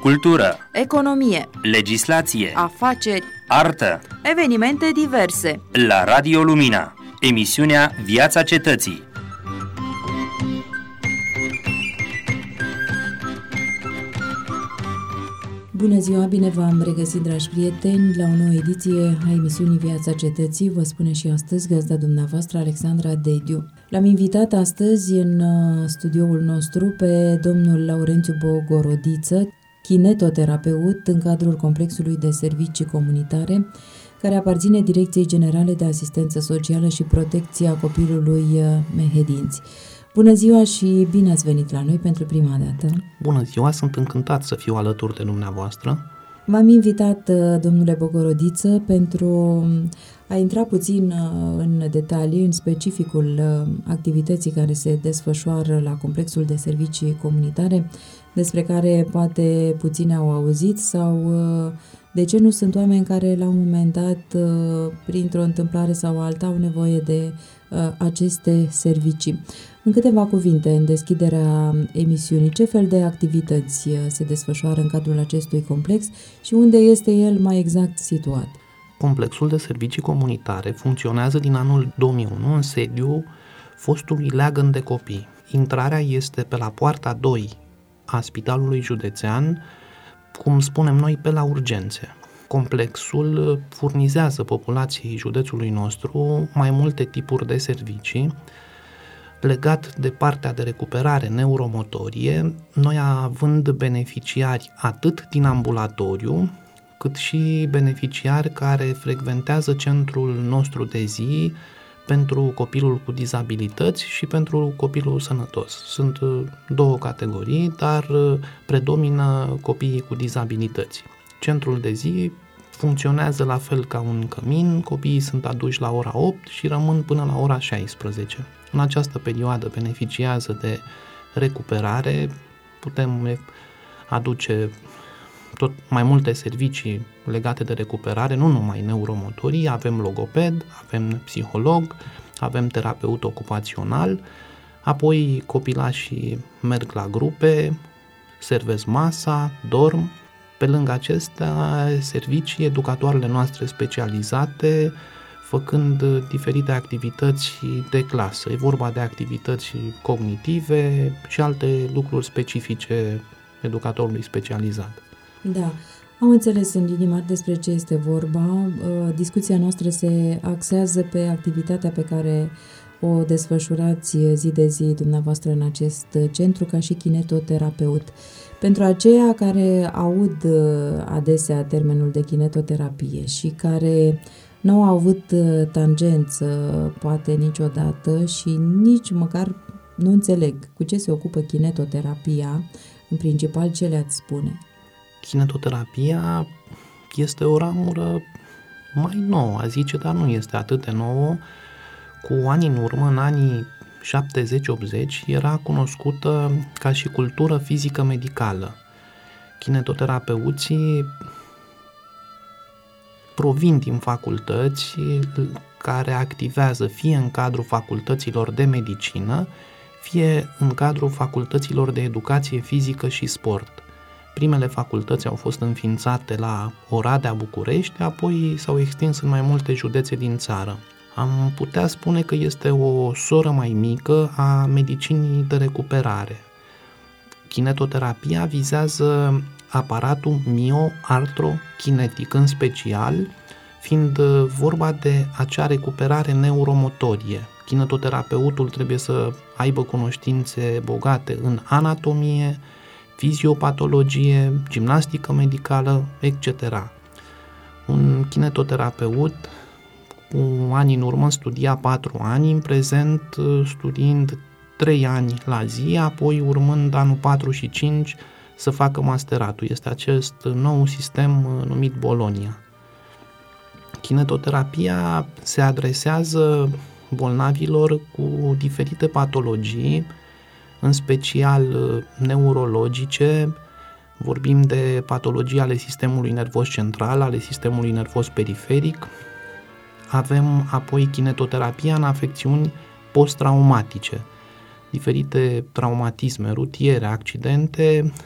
cultură, economie, legislație, afaceri, artă, evenimente diverse. la Radio Lumina, emisiunea Viața Cetății. Bună ziua, bine v-am regăsit, dragi prieteni, la o nouă ediție a emisiunii Viața Cetății. Vă spune și astăzi gazda dumneavoastră, Alexandra Dediu. L-am invitat astăzi în studioul nostru pe domnul Laurențiu Bogorodiță, kinetoterapeut în cadrul complexului de servicii comunitare, care aparține Direcției Generale de Asistență Socială și Protecția Copilului Mehedinți. Bună ziua și bine ați venit la noi pentru prima dată. Bună ziua, sunt încântat să fiu alături de dumneavoastră. M-am invitat, domnule Bogorodiță, pentru a intra puțin în detalii, în specificul activității care se desfășoară la complexul de servicii comunitare, despre care poate puțini au auzit sau de ce nu sunt oameni care la un moment dat, printr-o întâmplare sau alta, au nevoie de aceste servicii. În câteva cuvinte, în deschiderea emisiunii, ce fel de activități se desfășoară în cadrul acestui complex și unde este el mai exact situat? Complexul de servicii comunitare funcționează din anul 2001 în sediul fostului leagăn de copii. Intrarea este pe la poarta 2 a Spitalului Județean, cum spunem noi, pe la urgențe. Complexul furnizează populației județului nostru mai multe tipuri de servicii. Legat de partea de recuperare neuromotorie, noi având beneficiari atât din ambulatoriu, cât și beneficiari care frecventează centrul nostru de zi pentru copilul cu dizabilități și pentru copilul sănătos. Sunt două categorii, dar predomină copiii cu dizabilități. Centrul de zi funcționează la fel ca un cămin, copiii sunt aduși la ora 8 și rămân până la ora 16. În această perioadă beneficiază de recuperare, putem aduce tot mai multe servicii legate de recuperare, nu numai neuromotorii, avem logoped, avem psiholog, avem terapeut ocupațional, apoi copilașii merg la grupe, servesc masa, dorm. Pe lângă acestea, servicii, educatoarele noastre specializate, făcând diferite activități de clasă. E vorba de activități cognitive și alte lucruri specifice educatorului specializat. Da, am înțeles în linii mari despre ce este vorba. Discuția noastră se axează pe activitatea pe care o desfășurați zi de zi dumneavoastră în acest centru ca și kinetoterapeut. Pentru aceia care aud adesea termenul de kinetoterapie și care nu au avut tangență, poate niciodată, și nici măcar nu înțeleg cu ce se ocupă kinetoterapia, în principal ce le-ați spune? Kinetoterapia este o ramură mai nouă, a zice, dar nu este atât de nouă. Cu ani în urmă, în anii 70-80, era cunoscută ca și cultură fizică medicală. Kinetoterapeuții provin din facultăți care activează fie în cadrul facultăților de medicină, fie în cadrul facultăților de educație fizică și sport. Primele facultăți au fost înființate la Oradea, București, apoi s-au extins în mai multe județe din țară. Am putea spune că este o soră mai mică a medicinii de recuperare. Kinetoterapia vizează aparatul mio-artrokinetic, în special, fiind vorba de acea recuperare neuromotorie. Kinetoterapeutul trebuie să aibă cunoștințe bogate în anatomie, fiziopatologie, gimnastică medicală, etc. Un kinetoterapeut cu ani în urmă studia 4 ani, în prezent studiind 3 ani la zi, apoi urmând anul 4 și 5 să facă masteratul. Este acest nou sistem numit Bologna. Kinetoterapia se adresează bolnavilor cu diferite patologii, în special neurologice. Vorbim de patologii ale sistemului nervos central, ale sistemului nervos periferic. Avem apoi kinetoterapia în afecțiuni post-traumatice, diferite traumatisme rutiere, accidente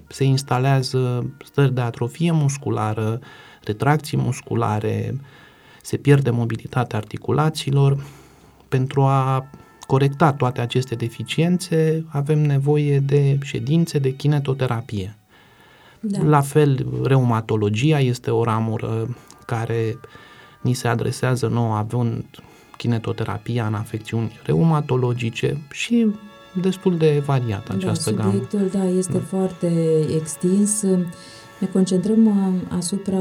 se instalează stări de atrofie musculară, retracții musculare, se pierde mobilitatea articulațiilor. Pentru a corecta toate aceste deficiențe, avem nevoie de ședințe de kinetoterapie. Da. La fel, reumatologia este o ramură care ni se adresează nouă având kinetoterapia în afecțiuni reumatologice și destul de variată această gamă. Subiectul, este foarte extins. Ne concentrăm asupra,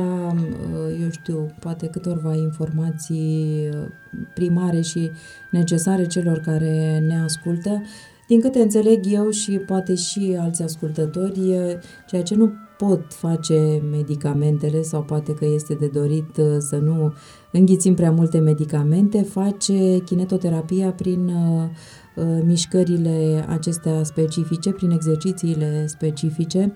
poate câtorva informații primare și necesare celor care ne ascultă. Din câte înțeleg eu și poate și alți ascultători, ceea ce nu pot face medicamentele sau poate că este de dorit să nu înghițim prea multe medicamente, face kinetoterapia prin mișcările acestea specifice, prin exercițiile specifice.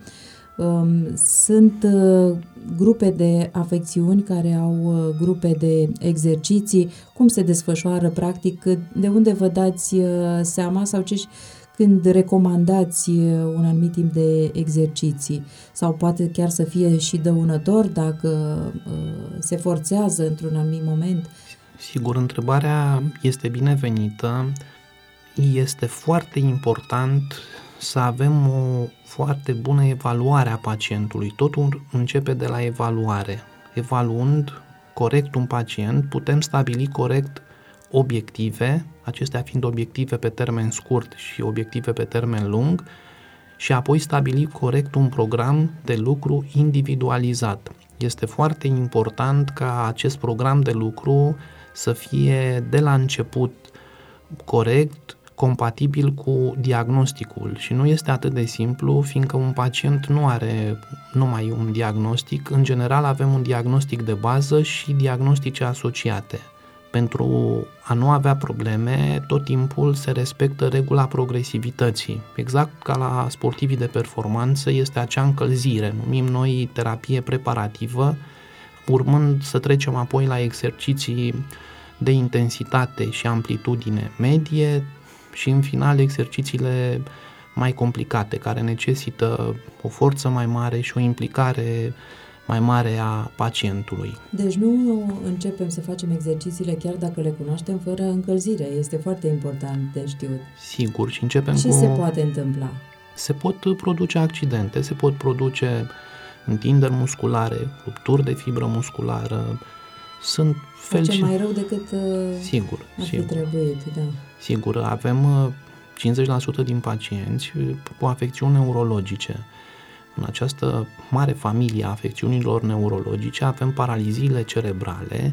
Sunt grupe de afecțiuni care au grupe de exerciții. Cum se desfășoară practic? De unde vă dați seama sau când recomandați un anumit timp de exerciții? Sau poate chiar să fie și dăunător dacă se forțează într-un anumit moment? Sigur, întrebarea este binevenită. Este foarte important să avem o foarte bună evaluare a pacientului. Totul începe de la evaluare. Evaluând corect un pacient, putem stabili corect obiective, acestea fiind obiective pe termen scurt și obiective pe termen lung, și apoi stabili corect un program de lucru individualizat. Este foarte important ca acest program de lucru să fie de la început corect, compatibil cu diagnosticul și nu este atât de simplu, fiindcă un pacient nu are numai un diagnostic. În general avem un diagnostic de bază și diagnostice asociate. Pentru a nu avea probleme, tot timpul se respectă regula progresivității. Exact ca la sportivii de performanță este acea încălzire, numim noi terapie preparativă, urmând să trecem apoi la exerciții de intensitate și amplitudine medie, și în final exercițiile mai complicate, care necesită o forță mai mare și o implicare mai mare a pacientului. Deci nu începem să facem exercițiile chiar dacă le cunoaștem fără încălzire. Este foarte important de știut. Sigur, și începem și se poate întâmpla. Se pot produce accidente, se pot produce întinderi musculare, rupturi de fibră musculară. Sunt face mai rău decât ar fi trebuit, da. Sigur, avem 50% din pacienți cu afecțiuni neurologice. În această mare familie a afecțiunilor neurologice avem paraliziile cerebrale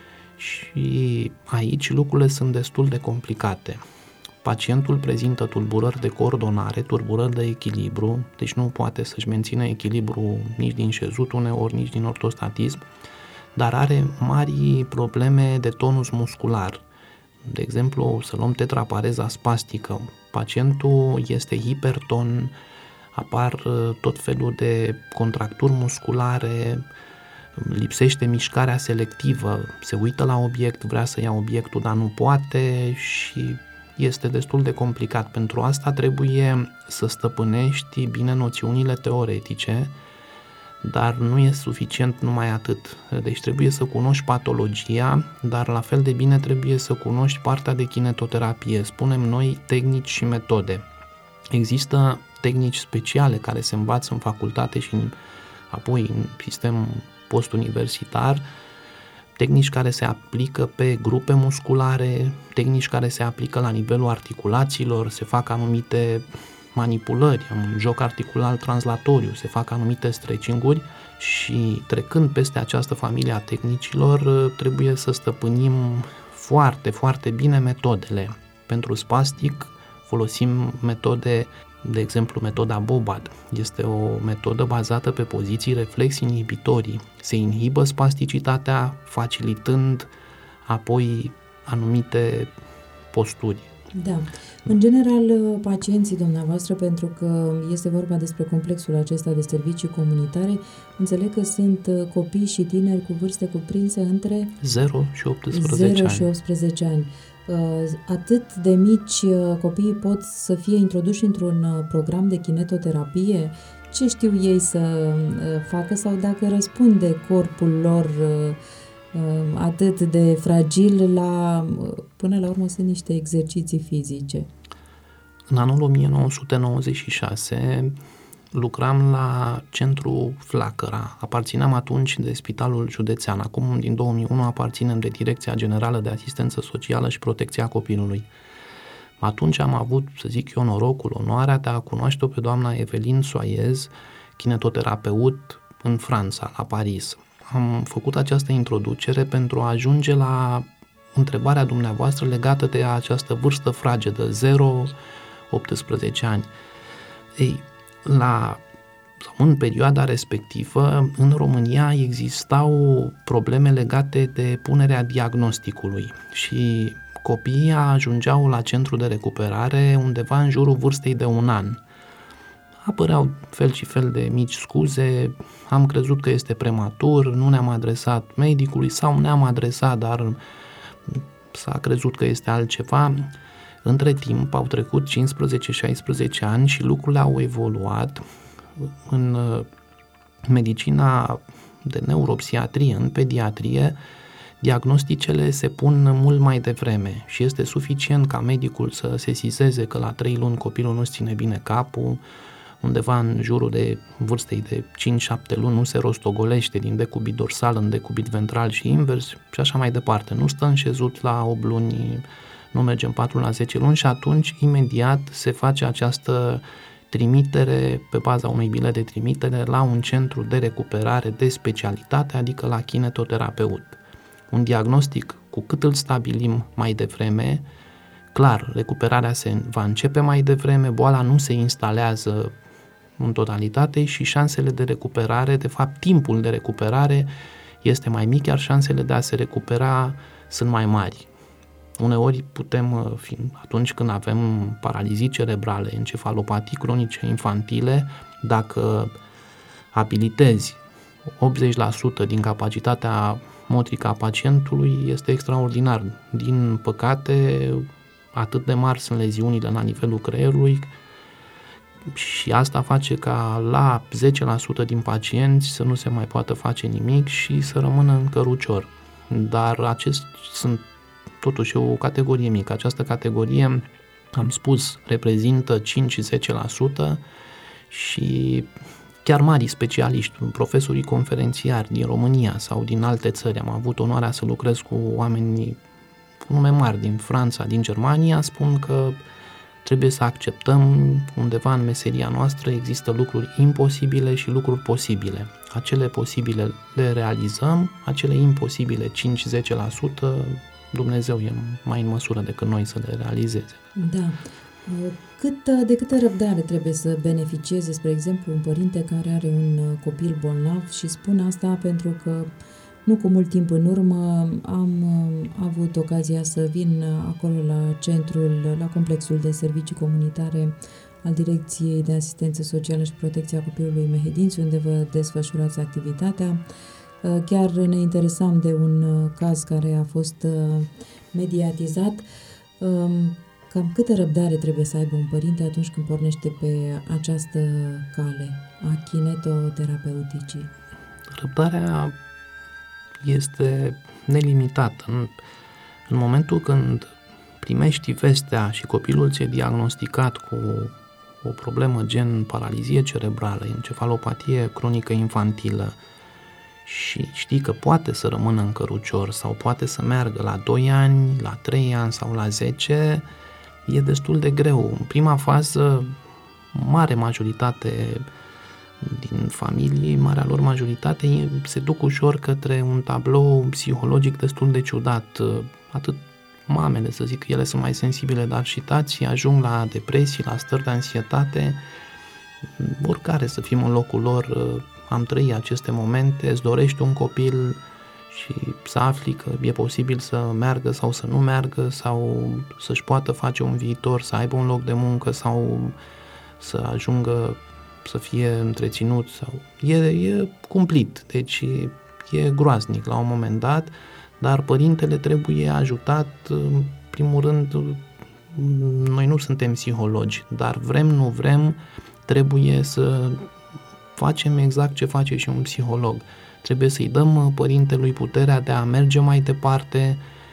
și aici lucrurile sunt destul de complicate. Pacientul prezintă tulburări de coordonare, tulburări de echilibru, deci nu poate să-și mențină echilibru nici din șezut uneori, nici din ortostatism, dar are mari probleme de tonus muscular. De exemplu, să luăm tetrapareza spastică. Pacientul este hiperton, apar tot felul de contracturi musculare, lipsește mișcarea selectivă, se uită la obiect, vrea să ia obiectul, dar nu poate și este destul de complicat. Pentru asta trebuie să stăpânești bine noțiunile teoretice, dar nu e suficient numai atât. Deci trebuie să cunoști patologia, dar la fel de bine trebuie să cunoști partea de kinetoterapie. Spunem noi tehnici și metode. Există tehnici speciale care se învață în facultate și apoi în sistem postuniversitar, tehnici care se aplică pe grupe musculare, tehnici care se aplică la nivelul articulațiilor, se fac anumite manipulări, un joc articular translatoriu, se fac anumite stretching-uri și trecând peste această familie a tehnicilor trebuie să stăpânim foarte, foarte bine metodele. Pentru spastic folosim metode, de exemplu metoda Bobad. Este o metodă bazată pe poziții reflex inhibitorii. Se inhibă spasticitatea, facilitând apoi anumite posturi. Da. În general, pacienții dumneavoastră, pentru că este vorba despre complexul acesta de servicii comunitare, înțeleg că sunt copii și tineri cu vârste cuprinse între 0 și 18 ani. Și 18 ani. Atât de mici copiii pot să fie introduși într-un program de kinetoterapie? ce știu ei să facă sau dacă răspunde corpul lor atât de fragil până la urmă sunt niște exerciții fizice. În anul 1996 lucram la Centru Flacăra. Aparțineam atunci de Spitalul Județean. Acum, din 2001, aparținem de Direcția Generală de Asistență Socială și Protecția Copilului. Atunci am avut, să zic eu, norocul, onoarea de a cunoaște-o pe doamna Evelyn Soaiez, kinetoterapeut în Franța, la Paris. Am făcut această introducere pentru a ajunge la întrebarea dumneavoastră legată de această vârstă fragedă, 0-18 ani. Ei, în perioada respectivă, în România existau probleme legate de punerea diagnosticului și copiii ajungeau la centru de recuperare undeva în jurul vârstei de 1 an. Apăreau fel și fel de mici scuze, am crezut că este prematur, nu ne-am adresat medicului sau ne-am adresat, dar s-a crezut că este altceva. Între timp au trecut 15-16 ani și lucrurile au evoluat în medicina de neuropsiatrie, în pediatrie. Diagnosticele se pun mult mai devreme și este suficient ca medicul să sesizeze că la 3 luni copilul nu-și ține bine capul, undeva în jurul de vârstei de 5-7 luni nu se rostogolește din decubit dorsal în decubit ventral și invers și așa mai departe. Nu stă înșezut la 8 luni, nu mergem 4 la 10 luni și atunci imediat se face această trimitere pe baza unui bilet de trimitere la un centru de recuperare de specialitate, adică la kinetoterapeut. Un diagnostic, cu cât îl stabilim mai devreme, clar, recuperarea se va începe mai devreme, boala nu se instalează în totalitate și șansele de recuperare, de fapt timpul de recuperare este mai mic, iar șansele de a se recupera sunt mai mari. Uneori putem, atunci când avem paralizii cerebrale, encefalopatii cronice infantile, dacă abilitezi 80% din capacitatea motrică a pacientului, este extraordinar. Din păcate, atât de mari sunt leziunile la nivelul creierului și asta face ca la 10% din pacienți să nu se mai poată face nimic și să rămână în cărucior. Dar sunt totuși o categorie mică. Această categorie, am spus, reprezintă 5-10% și chiar mari specialiști, profesorii conferențiari din România sau din alte țări. Am avut onoarea să lucrez cu oameni cu nume mari din Franța, din Germania, spun că trebuie să acceptăm undeva în meseria noastră există lucruri imposibile și lucruri posibile. Acele posibile le realizăm, acele imposibile 5-10%, Dumnezeu e mai în măsură decât noi să le realizeze. Da. De câtă răbdare trebuie să beneficieze, spre exemplu, un părinte care are un copil bolnav și spun asta pentru că nu cu mult timp în urmă am avut ocazia să vin acolo la complexul de servicii comunitare al Direcției de Asistență Socială și Protecția Copilului Mehedinți, unde vă desfășurați activitatea. Chiar ne interesam de un caz care a fost mediatizat. Cam câtă răbdare trebuie să aibă un părinte atunci când pornește pe această cale a kinetoterapeuticii? Răbdarea este nelimitată. În momentul când primești vestea și copilul ți-e diagnosticat cu o problemă gen paralizie cerebrală, encefalopatie cronică infantilă și știi că poate să rămână în cărucior sau poate să meargă la 2 ani, la 3 ani sau la 10, e destul de greu. În prima fază, mare majoritate din familii, marea lor majoritate, se duc ușor către un tablou psihologic destul de ciudat. Atât mamele, să zic, ele sunt mai sensibile, dar și tații ajung la depresii, la stări de anxietate. Oricare să fim în locul lor, am trăit aceste momente, îți dorești un copil și să afli că e posibil să meargă sau să nu meargă sau să-și poată face un viitor, să aibă un loc de muncă sau să ajungă să fie întreținut sau... E cumplit, deci e groaznic la un moment dat, dar părintele trebuie ajutat, în primul rând, noi nu suntem psihologi, dar vrem, nu vrem, trebuie să facem exact ce face și un psiholog. Trebuie să-i dăm părintelui puterea de a merge mai departe,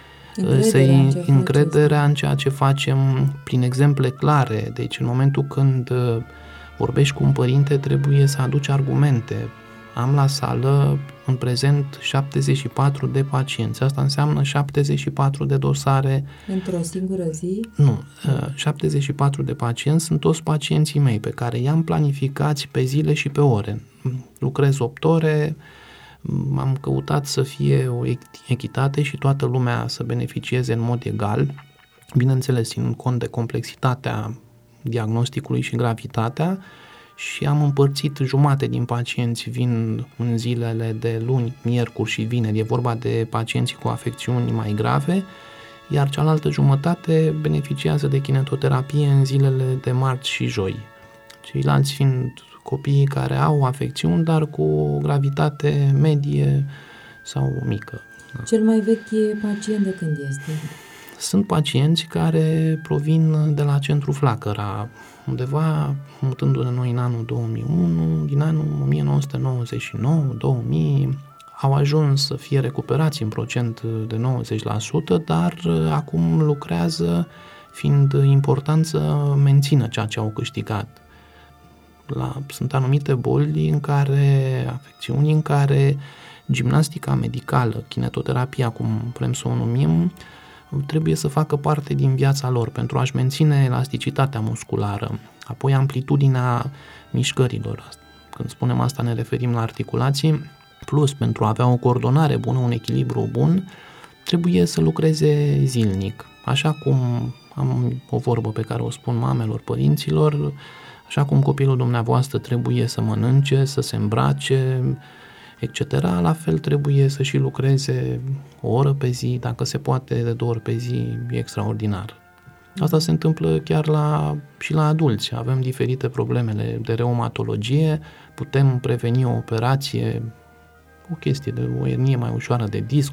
încrederea în ceea ce facem prin exemple clare. Deci în momentul când vorbești cu un părinte trebuie să aduci argumente. Am la sală în prezent 74 de pacienți. Asta înseamnă 74 de dosare. Într-o singură zi? Nu. 74 de pacienți sunt toți pacienții mei pe care i-am planificați pe zile și pe ore. Lucrez 8 ore, am căutat să fie o echitate și toată lumea să beneficieze în mod egal, bineînțeles ținând cont de complexitatea diagnosticului și gravitatea, și am împărțit jumate din pacienți vin în zilele de luni, miercuri și vineri, e vorba de pacienții cu afecțiuni mai grave, iar cealaltă jumătate beneficiază de kinetoterapie în zilele de marți și joi. Ceilalți fiind copiii care au afecțiuni, dar cu o gravitate medie sau mică. Cel mai vechi pacient de când este? Sunt pacienți care provin de la centru Flacăra, undeva mutându-ne noi în anul 2001, din anul 1999-2000, au ajuns să fie recuperați în procent de 90%, dar acum lucrează, fiind important să mențină ceea ce au câștigat. Sunt anumite boli afecțiuni în care gimnastica medicală, kinetoterapia, cum vrem să o numim, trebuie să facă parte din viața lor pentru a-și menține elasticitatea musculară, apoi amplitudinea mișcărilor. Când spunem asta ne referim la articulații, plus pentru a avea o coordonare bună, un echilibru bun, trebuie să lucreze zilnic. Așa cum am o vorbă pe care o spun mamelor, părinților, așa cum copilul dumneavoastră trebuie să mănânce, să se îmbrace, etc., la fel trebuie să și lucreze o oră pe zi, dacă se poate de 2 ori pe zi, e extraordinar. Asta se întâmplă chiar și la adulți. Avem diferite problemele de reumatologie, putem preveni o operație, o chestie de o ernie mai ușoară de disc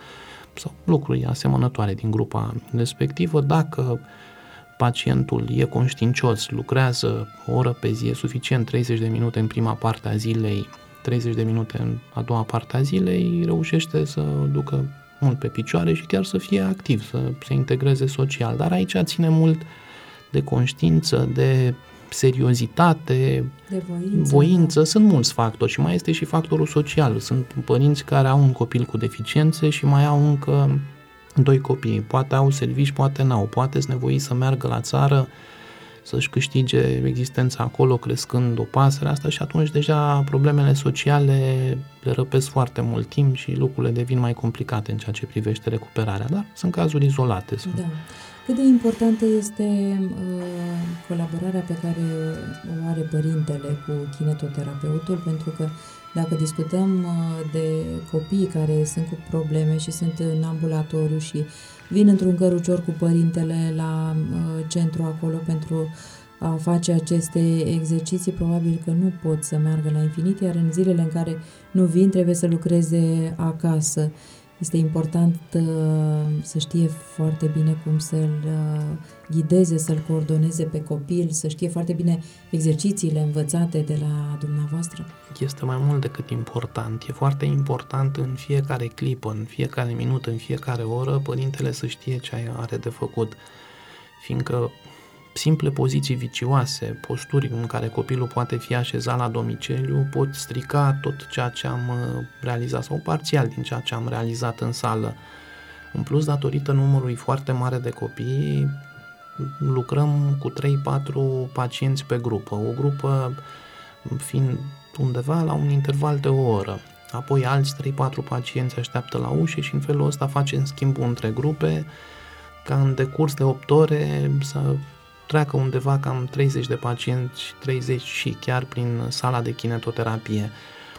sau lucruri asemănătoare din grupa respectivă. Dacă pacientul e conștiincios, lucrează o oră pe zi, e suficient 30 de minute în prima parte a zilei, 30 de minute în a doua parte a zilei, reușește să ducă mult pe picioare și chiar să fie activ, să se integreze social. Dar aici ține mult de conștiință, de seriozitate, de voință. Sunt mulți factori și mai este și factorul social. Sunt părinți care au un copil cu deficiențe și mai au încă 2 copii. Poate au servici, poate n-au. Poate sunt nevoiți să meargă la țară, să-și câștige existența acolo crescând o pasăre asta și atunci deja problemele sociale le răpesc foarte mult timp și lucrurile devin mai complicate în ceea ce privește recuperarea, dar sunt cazuri izolate. Da. Cât de importantă este colaborarea pe care o are părintele cu kinetoterapeutul, pentru că dacă discutăm de copii care sunt cu probleme și sunt în ambulatoriu și vin într-un cărucior cu părintele la centru acolo pentru a face aceste exerciții, probabil că nu pot să meargă la infinit, iar în zilele în care nu vin trebuie să lucreze acasă. Este important să știe foarte bine cum să-l ghideze, să-l coordoneze pe copil, să știe foarte bine exercițiile învățate de la dumneavoastră. Este mai mult decât important. E foarte important în fiecare clipă, în fiecare minut, în fiecare oră, părintele să știe ce are de făcut. Fiindcă simple poziții vicioase, posturi în care copilul poate fi așezat la domiciliu, pot strica tot ceea ce am realizat sau parțial din ceea ce am realizat în sală. În plus, datorită numărului foarte mare de copii, lucrăm cu 3-4 pacienți pe grupă, o grupă fiind undeva la un interval de o oră. Apoi alți 3-4 pacienți așteaptă la ușă și în felul ăsta facem schimbul între grupe, ca în decurs de 8 ore să treacă undeva cam 30 de pacienți, 30 și chiar prin sala de kinetoterapie.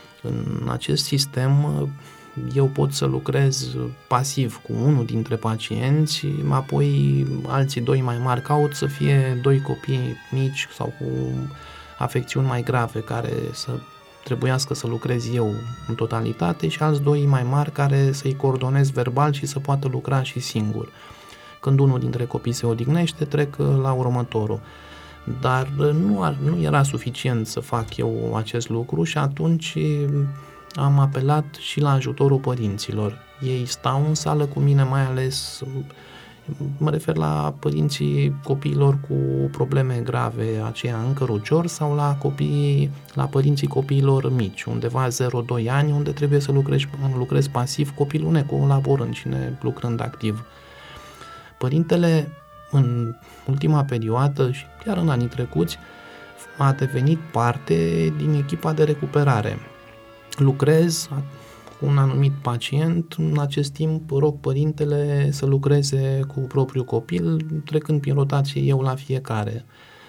În acest sistem eu pot să lucrez pasiv cu unul dintre pacienți, apoi alții 2 mai mari caut să fie 2 copii mici sau cu afecțiuni mai grave care să trebuiască să lucrez eu în totalitate și alți 2 mai mari care să-i coordonez verbal și să poată lucra și singur. Când unul dintre copii se odihnește, trec la următorul. dar nu era suficient să fac eu acest lucru și atunci am apelat și la ajutorul părinților. Ei stau în sală cu mine, mai ales mă refer la părinții copiilor cu probleme grave, aceia încă ruciori, sau la părinții copiilor mici, undeva 0-2 ani, unde trebuie să lucrez pasiv, copilul necolaborând și lucrând activ. Părintele, în ultima perioadă și chiar în anii trecuți, a devenit parte din echipa de recuperare. Lucrez cu un anumit pacient, în acest timp rog părintele să lucreze cu propriul copil, trecând prin rotație eu la fiecare.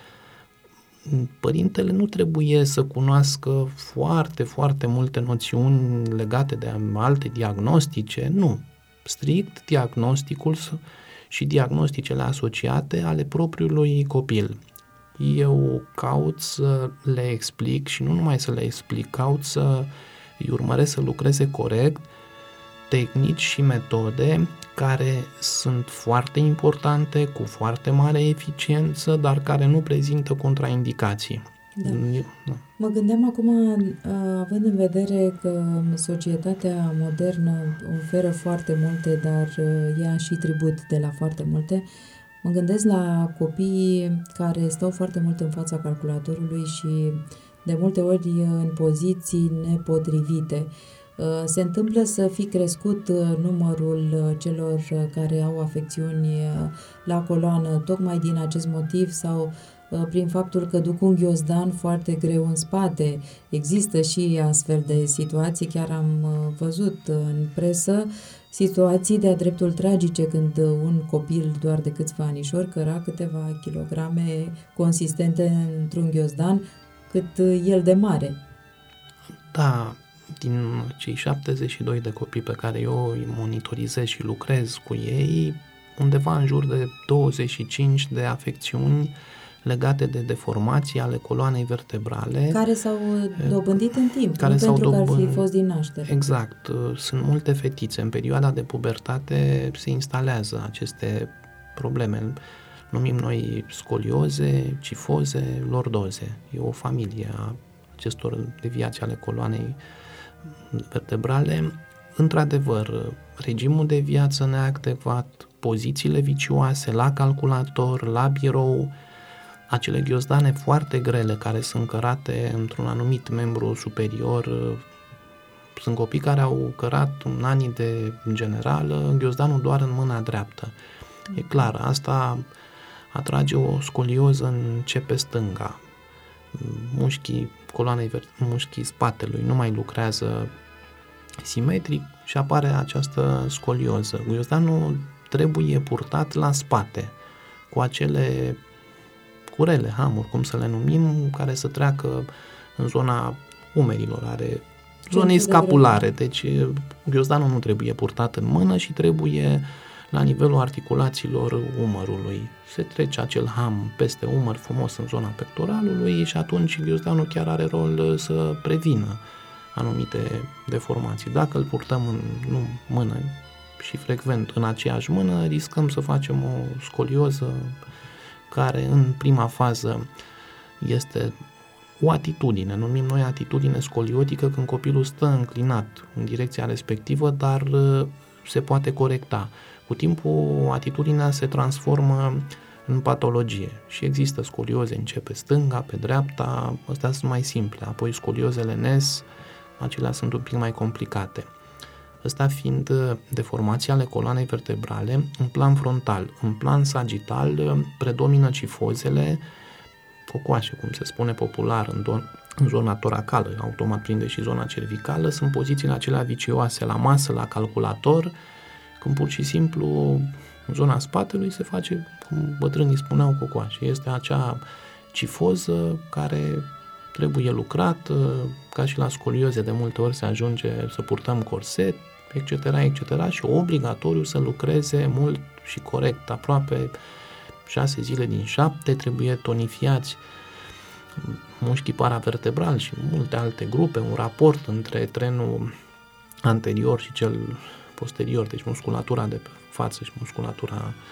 Părintele nu trebuie să cunoască foarte, foarte multe noțiuni legate de alte diagnostice, nu. Strict diagnosticul și diagnosticele asociate ale propriului copil. Eu caut să le explic și nu numai să le explic, caut să îi urmăresc să lucreze corect, tehnici și metode care sunt foarte importante, cu foarte mare eficiență, dar care nu prezintă contraindicații. Da. Mă gândeam acum, având în vedere că societatea modernă oferă foarte multe, dar ia și tribut de la foarte multe, mă gândesc la copiii care stau foarte mult în fața calculatorului și de multe ori în poziții nepotrivite. Se întâmplă să fi crescut numărul celor care au afecțiuni la coloană tocmai din acest motiv sau prin faptul că duc un ghiozdan foarte greu în spate. Există și astfel de situații, chiar am văzut în presă situații de-a dreptul tragice când un copil doar de câțiva anișori căra câteva kilograme consistente într-un ghiozdan cât el de mare. Da, din cei 72 de copii pe care eu îi monitorizez și lucrez cu ei, undeva în jur de 25 de afecțiuni legate de deformații ale coloanei vertebrale. Care s-au dobândit în timp, pentru că ar fi fost din naștere. Exact. Sunt multe fetițe. În perioada de pubertate se instalează aceste probleme. Numim noi scolioze, cifoze, lordoze. E o familie a acestor deviații ale coloanei vertebrale. Într-adevăr, regimul de viață neadecvat, pozițiile vicioase la calculator, la birou, acele ghiozdane foarte grele care sunt cărate într-un anumit membru superior. Sunt copii care au cărat în anii de generală ghiozdanul doar în mâna dreaptă. E clar, asta atrage o scolioză în cepe stânga. Mușchii spatelui nu mai lucrează simetric și apare această scolioză. Ghiozdanul trebuie purtat la spate cu acele curele, hamuri, cum să le numim, care să treacă în zona umerilor, are zone scapulare, deci ghiozdanul nu trebuie purtat în mână și trebuie la nivelul articulațiilor umărului. Se trece acel ham peste umăr frumos în zona pectoralului și atunci ghiozdanul chiar are rol să prevină anumite deformații. Dacă îl purtăm în mână și frecvent în aceeași mână, riscăm să facem o scolioză care în prima fază este o atitudine, numim noi atitudine scoliotică, când copilul stă înclinat în direcția respectivă, dar se poate corecta. Cu timpul, atitudinea se transformă în patologie și există scolioze în cepe stânga, pe dreapta, astea sunt mai simple, apoi scoliozele NES, acelea sunt un pic mai complicate. Ăsta fiind deformații ale coloanei vertebrale în plan frontal. În plan sagital predomină cifozele, cocoașe, cum se spune popular, în zona toracală, automat prinde și zona cervicală, sunt pozițiile acelea vicioase la masă, la calculator, când pur și simplu în zona spatelui se face, cum bătrânii spuneau, cocoașe. Este acea cifoză care trebuie lucrat, ca și la scolioze de multe ori se ajunge să purtăm corset, etc., etc. și obligatoriu să lucreze mult și corect, aproape 6 zile din 7, trebuie tonifiați mușchii paravertebrali și multe alte grupe, un raport între trenul anterior și cel posterior, deci musculatura de pe față și musculatura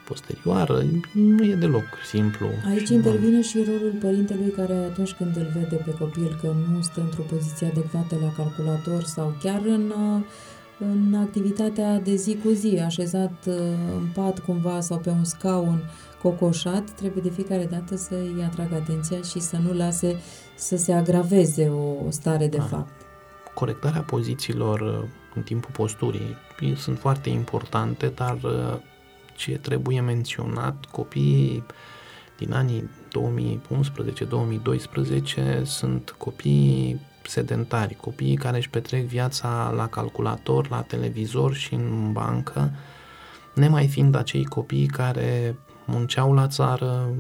posterioară, nu e deloc simplu. Aici intervine și rolul părintelui care atunci când îl vede pe copil că nu stă într-o poziție adecvată la calculator sau chiar în activitatea de zi cu zi, așezat în pat cumva sau pe un scaun cocoșat, trebuie de fiecare dată să-i atragă atenția și să nu lase să se agraveze o stare de fapt. Corectarea pozițiilor în timpul posturii sunt foarte importante, dar ce trebuie menționat, copiii din anii 2011-2012 sunt copii sedentari, copiii care își petrec viața la calculator, la televizor și în bancă, nemai fiind acei copii care munceau la țară,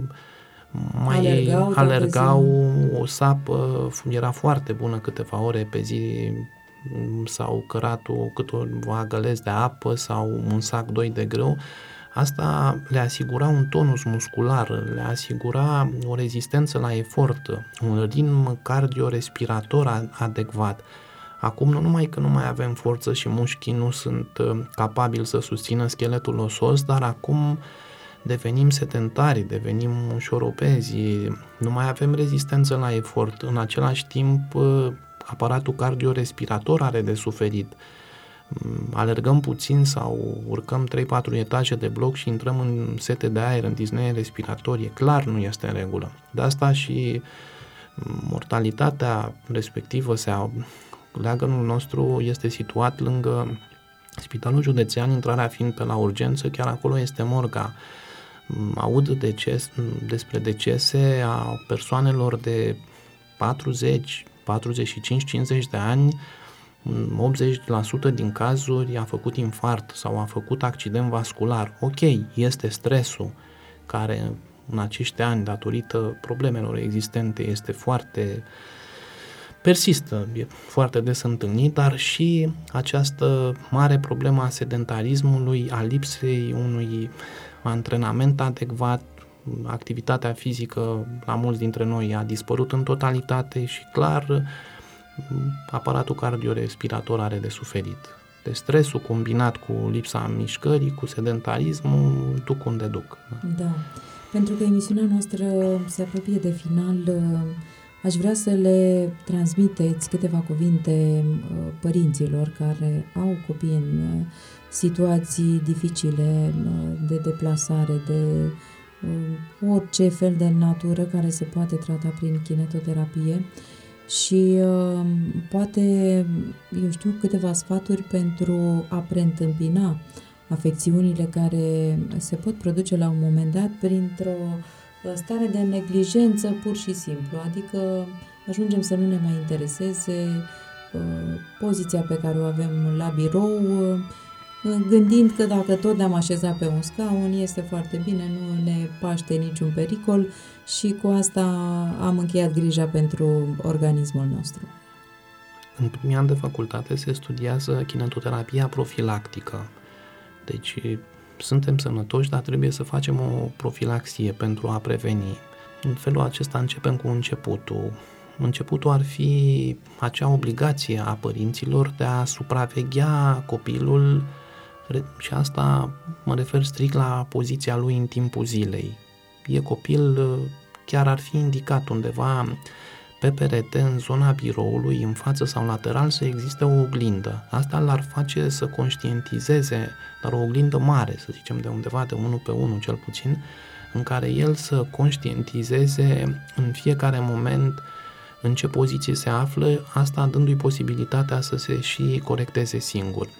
mai alergau, o sapă era foarte bună câteva ore pe zi sau căratul câteva găleți de apă sau un sac 2 de grâu. Asta le asigura un tonus muscular, le asigura o rezistență la efort, un ritm cardiorespirator adecvat. Acum nu numai că nu mai avem forță și mușchii nu sunt capabili să susțină scheletul osos, dar acum devenim sedentari, devenim ușor obezi, nu mai avem rezistență la efort. În același timp, aparatul cardiorespirator are de suferit. Alergăm puțin sau urcăm 3-4 etaje de bloc și intrăm în sete de aer, în disnee respiratorie. Clar nu este în regulă. De asta și mortalitatea respectivă, leagănul nostru este situat lângă Spitalul Județean, intrarea fiind pe la urgență, chiar acolo este morga. Aud despre decese a persoanelor de 40, 45, 50 de ani, 80% din cazuri a făcut infart sau a făcut accident vascular. Ok, este stresul care în acești ani, datorită problemelor existente, este foarte persistă, e foarte des întâlnit, dar și această mare problemă a sedentarismului, a lipsei unui antrenament adecvat, activitatea fizică la mulți dintre noi a dispărut în totalitate și clar aparatul cardiorespirator are de suferit. De stresul combinat cu lipsa mișcării, cu sedentarismul, duc unde duc. Da, pentru că emisiunea noastră se apropie de final, aș vrea să le transmiteți câteva cuvinte părinților care au copii în situații dificile de deplasare, de orice fel de natură care se poate trata prin kinetoterapie și poate, eu știu, câteva sfaturi pentru a preîntâmpina afecțiunile care se pot produce la un moment dat printr-o stare de neglijență pur și simplu, adică ajungem să nu ne mai intereseze poziția pe care o avem la birou, gândind că dacă tot ne-am așezat pe un scaun, este foarte bine, nu ne paște niciun pericol și cu asta am încheiat grija pentru organismul nostru. În primii ani de facultate se studiază kinetoterapia profilactică. Deci suntem sănătoși, dar trebuie să facem o profilaxie pentru a preveni. În felul acesta începem cu începutul. Începutul ar fi acea obligație a părinților de a supraveghea copilul și asta mă refer strict la poziția lui în timpul zilei. E copil, chiar ar fi indicat undeva pe perete, în zona biroului, în față sau lateral, să existe o oglindă. Asta l-ar face să conștientizeze, dar o oglindă mare, să zicem de undeva de 1 pe 1 cel puțin, în care el să conștientizeze în fiecare moment în ce poziție se află, asta dându-i posibilitatea să se și corecteze singur.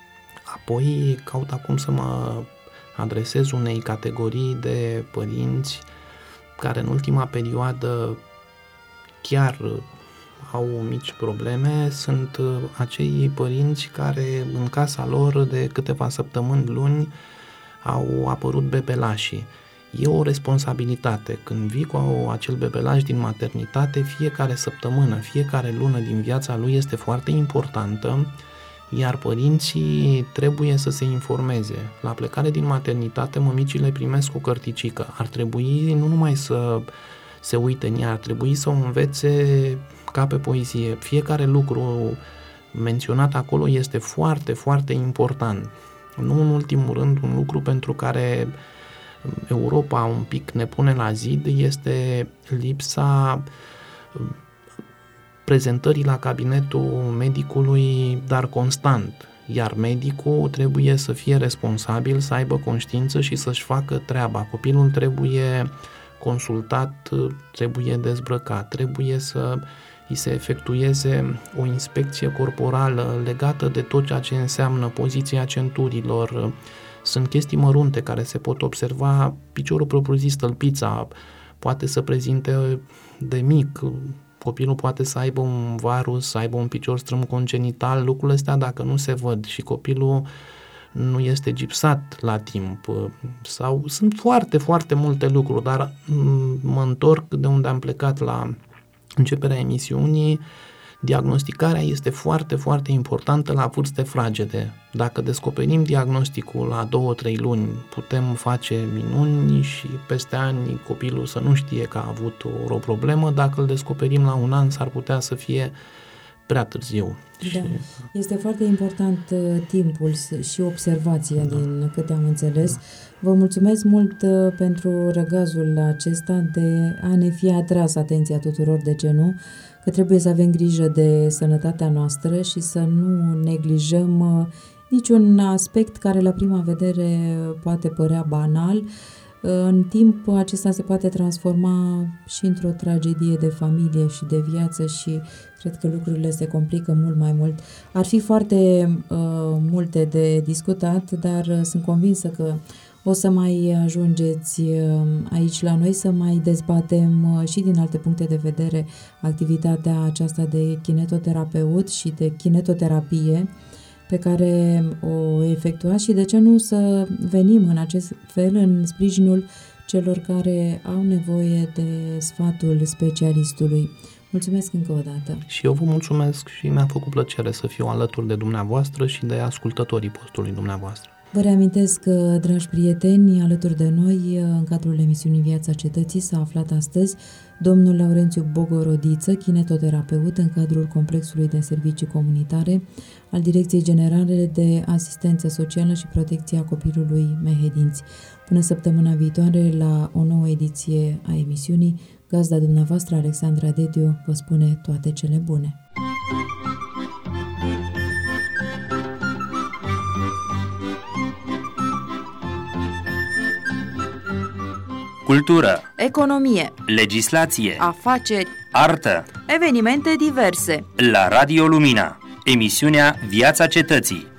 Apoi caut acum să mă adresez unei categorii de părinți care în ultima perioadă chiar au mici probleme. Sunt acei părinți care în casa lor de câteva săptămâni, luni, au apărut bebelașii. E o responsabilitate. Când vii cu acel bebelaș din maternitate, fiecare săptămână, fiecare lună din viața lui este foarte importantă, iar părinții trebuie să se informeze. La plecare din maternitate, mămicile primesc o cărticică. Ar trebui nu numai să se uite în ea, ar trebui să o învețe ca pe poezie. Fiecare lucru menționat acolo este foarte, foarte important. Nu în ultimul rând, un lucru pentru care Europa un pic ne pune la zid este lipsa prezentării la cabinetul medicului, dar constant. Iar medicul trebuie să fie responsabil, să aibă conștiință și să-și facă treaba. Copilul trebuie consultat, trebuie dezbrăcat, trebuie să îi se efectueze o inspecție corporală legată de tot ceea ce înseamnă poziția centurilor. Sunt chestii mărunte care se pot observa, piciorul propriu-zis, stâlpița, poate să prezinte de mic, copilul poate să aibă un varus, să aibă un picior strâm congenital, lucrurile astea dacă nu se văd și copilul nu este gipsat la timp sau sunt foarte, foarte multe lucruri, dar mă întorc de unde am plecat la începerea emisiunii. Diagnosticarea este foarte, foarte importantă la vârste fragede. Dacă descoperim diagnosticul la 2-3 luni, putem face minuni și peste ani copilul să nu știe că a avut o problemă. Dacă îl descoperim la 1 an, s-ar putea să fie prea târziu. Da. Este foarte important timpul și observația, din câte am înțeles. Vă mulțumesc mult pentru răgazul acesta de a ne fi atras atenția tuturor, de ce nu, că trebuie să avem grijă de sănătatea noastră și să nu neglijăm niciun aspect care la prima vedere poate părea banal. În timp acesta se poate transforma și într-o tragedie de familie și de viață și cred că lucrurile se complică mult mai mult. Ar fi foarte multe de discutat, dar sunt convinsă că o să mai ajungeți aici la noi să mai dezbatem și din alte puncte de vedere activitatea aceasta de kinetoterapeut și de kinetoterapie pe care o efectuați și de ce nu să venim în acest fel în sprijinul celor care au nevoie de sfatul specialistului. Mulțumesc încă o dată. Și eu vă mulțumesc și mi-a făcut plăcere să fiu alături de dumneavoastră și de ascultătorii postului dumneavoastră. Vă reamintesc, dragi prieteni, alături de noi, în cadrul emisiunii Viața Cetății, s-a aflat astăzi domnul Laurențiu Bogorodiță, kinetoterapeut în cadrul Complexului de Servicii Comunitare al Direcției Generale de Asistență Socială și Protecția Copilului Mehedinți. Până săptămâna viitoare, la o nouă ediție a emisiunii, gazda dumneavoastră, Alexandra Dediu, vă spune toate cele bune. Cultură, Economie, legislație, afaceri, artă. evenimente diverse. La Radio Lumina, emisiunea Viața Cetății.